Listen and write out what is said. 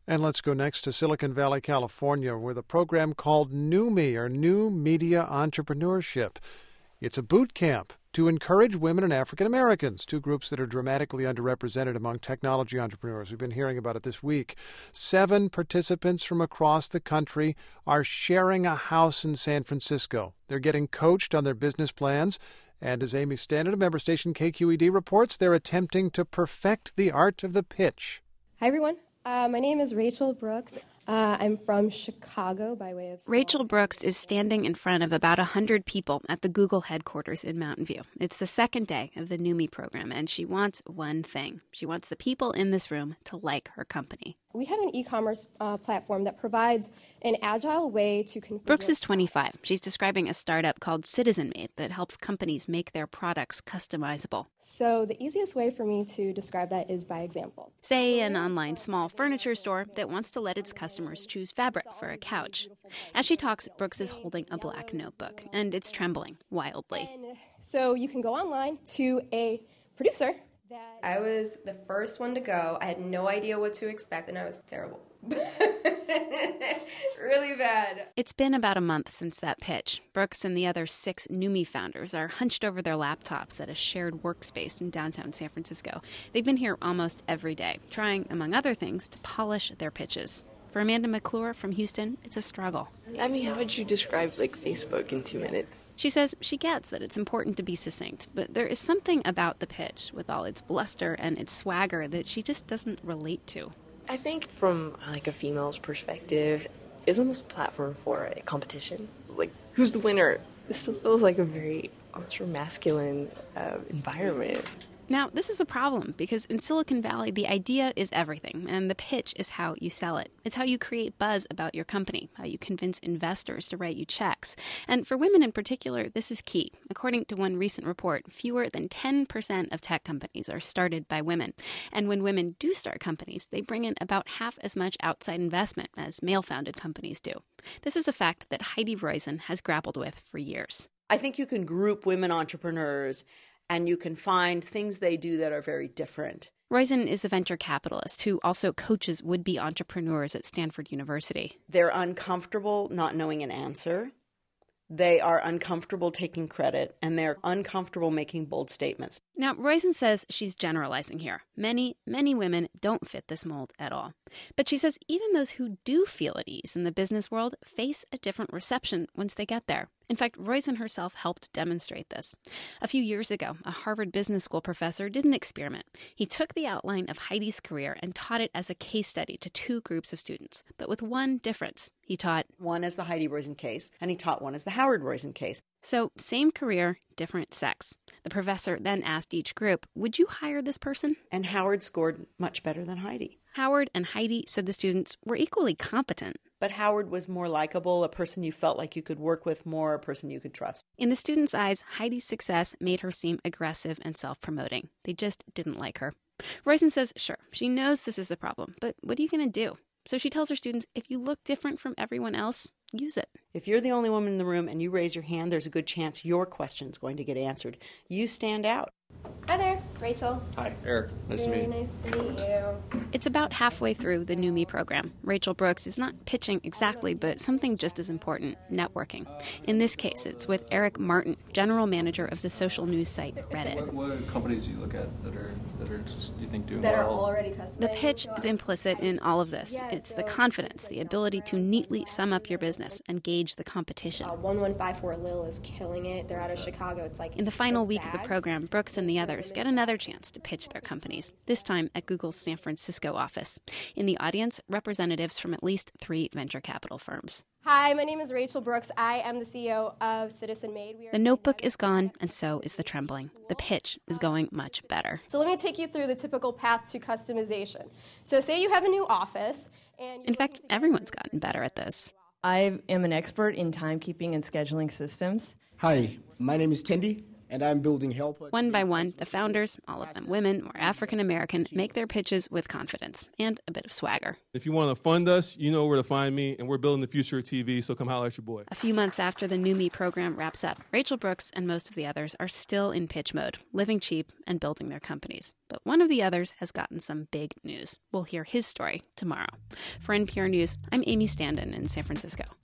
And let's go next to Silicon Valley, California, with a program called NewMe, or New Media Entrepreneurship. It's a boot camp to encourage women and African Americans, two groups that are dramatically underrepresented among technology entrepreneurs. We've been hearing about it this week. 7 participants from across the country are sharing a house in San Francisco. They're getting coached on their business plans. And as Amy Stanton of member station KQED reports, they're attempting to perfect the art of the pitch. Hi, everyone. My name is Rachel Brooks. I'm from Chicago by way of... Rachel Brooks is standing in front of about 100 people at the Google headquarters in Mountain View. It's the second day of the NewMe program, and she wants one thing. She wants the people in this room to like her company. We have an e-commerce platform that provides an agile way to configure... Brooks is 25. She's describing a startup called Citizen Made that helps companies make their products customizable. So the easiest way for me to describe that is by example. Say an online small furniture store that wants to let its customers choose fabric for a couch. As she talks, Brooks is holding a black notebook, and it's trembling wildly. And so you can go online to a producer. I was the first one to go. I had no idea what to expect, and I was terrible. Really bad. It's been about a month since that pitch. Brooks and the other 6 NewMe founders are hunched over their laptops at a shared workspace in downtown San Francisco. They've been here almost every day, trying, among other things, to polish their pitches. For Amanda McClure from Houston, it's a struggle. I mean, how would you describe, Facebook in 2 minutes? She says she gets that it's important to be succinct, but there is something about the pitch, with all its bluster and its swagger, that she just doesn't relate to. I think from, a female's perspective, it's almost a platform for a competition. Who's the winner? This still feels like a very ultra-masculine environment. Now, this is a problem because in Silicon Valley, the idea is everything, and the pitch is how you sell it. It's how you create buzz about your company, how you convince investors to write you checks. And for women in particular, this is key. According to one recent report, fewer than 10% of tech companies are started by women. And when women do start companies, they bring in about half as much outside investment as male-founded companies do. This is a fact that Heidi Roizen has grappled with for years. I think you can group women entrepreneurs and you can find things they do that are very different. Roizen is a venture capitalist who also coaches would-be entrepreneurs at Stanford University. They're uncomfortable not knowing an answer. They are uncomfortable taking credit, and they're uncomfortable making bold statements. Now, Roizen says she's generalizing here. Many, many women don't fit this mold at all. But she says even those who do feel at ease in the business world face a different reception once they get there. In fact, Roizen herself helped demonstrate this. A few years ago, a Harvard Business School professor did an experiment. He took the outline of Heidi's career and taught it as a case study to 2 groups of students, but with one difference. He taught one as the Heidi Roizen case, and he taught one as the Howard Roizen case. So, same career, different sex. The professor then asked each group, would you hire this person? And Howard scored much better than Heidi. Howard and Heidi, said the students, were equally competent. But Howard was more likable, a person you felt like you could work with more, a person you could trust. In the students' eyes, Heidi's success made her seem aggressive and self-promoting. They just didn't like her. Roizen says, sure, she knows this is a problem, but what are you going to do? So she tells her students, if you look different from everyone else, use it. If you're the only woman in the room and you raise your hand, there's a good chance your question's going to get answered. You stand out. Hi there, Rachel. Hi, Eric. Nice to meet you. Very nice to meet you. It's about halfway through the NewMe program. Rachel Brooks is not pitching exactly, but something just as important, networking. In this case, it's with Eric Martin, general manager of the social news site Reddit. What companies do you look at that are you think doing that well? Are already customized. The pitch is implicit in all of this. Yeah, it's so the confidence, the ability to neatly sum up your business and gauge the competition. 1154 Lil is killing it. They're out of Chicago. It's like in the final week of the program, Brooks and the others get another chance to pitch their companies, this time at Google's San Francisco office. In the audience, representatives from at least 3 venture capital firms. Hi, my name is Rachel Brooks. I am the CEO of Citizen Made. The notebook is gone, and so is the trembling. The pitch is going much better. So let me take you through the typical path to customization. So say you have a new office. In fact, everyone's gotten better at this. I am an expert in timekeeping and scheduling systems. Hi, my name is Tendi, and I'm building Help. One by one, the founders, all of them women or African American, make their pitches with confidence and a bit of swagger. If you want to fund us, you know where to find me, and we're building the future of TV, so come holler at your boy. A few months after the New Me program wraps up, Rachel Brooks and most of the others are still in pitch mode, living cheap and building their companies. But one of the others has gotten some big news. We'll hear his story tomorrow. For NPR News, I'm Amy Standen in San Francisco.